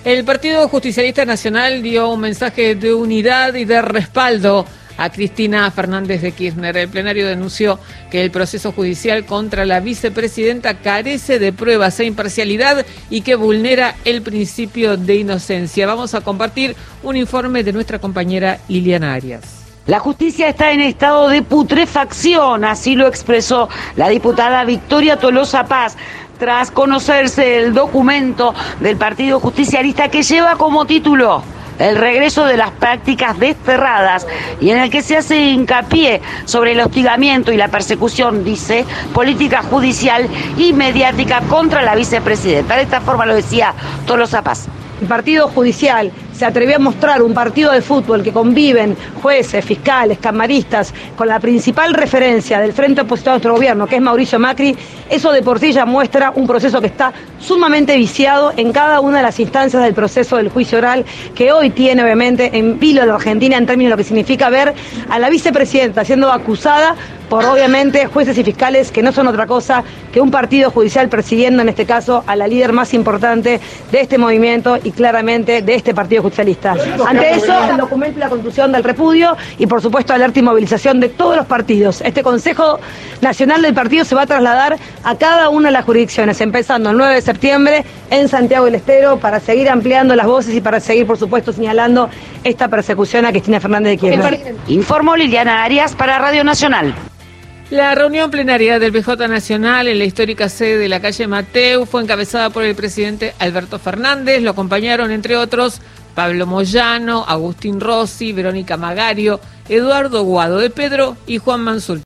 El Partido Justicialista Nacional dio un mensaje de unidad y de respaldo a Cristina Fernández de Kirchner. El plenario denunció que el proceso judicial contra la vicepresidenta carece de pruebas e imparcialidad y que vulnera el principio de inocencia. Vamos a compartir un informe de nuestra compañera Liliana Arias. La justicia está en estado de putrefacción, así lo expresó la diputada Victoria Tolosa Paz, tras conocerse el documento del Partido Justicialista que lleva como título el regreso de las prácticas desterradas y en el que se hace hincapié sobre el hostigamiento y la persecución, dice, política judicial y mediática contra la vicepresidenta. De esta forma lo decía Tolosa Paz. El Partido Judicial se atrevió a mostrar un partido de fútbol que conviven jueces, fiscales, camaristas, con la principal referencia del frente opositor a nuestro gobierno, que es Mauricio Macri. Eso de por sí ya muestra un proceso que está sumamente viciado en cada una de las instancias del proceso del juicio oral, que hoy tiene obviamente en vilo a la Argentina en términos de lo que significa ver a la vicepresidenta siendo acusada por obviamente jueces y fiscales que no son otra cosa que un partido judicial persiguiendo en este caso a la líder más importante de este movimiento y claramente de este partido judicialista. Ante eso, el documento y la conclusión del repudio y por supuesto alerta y movilización de todos los partidos. Este Consejo Nacional del Partido se va a trasladar a cada una de las jurisdicciones, empezando el 9 de septiembre en Santiago del Estero, para seguir ampliando las voces y para seguir por supuesto señalando esta persecución a Cristina Fernández de Kirchner. Informó Liliana Arias para Radio Nacional. La reunión plenaria del PJ Nacional en la histórica sede de la calle Mateu fue encabezada por el presidente Alberto Fernández. Lo acompañaron, entre otros, Pablo Moyano, Agustín Rossi, Verónica Magario, Eduardo Guado de Pedro y Juan Mansur.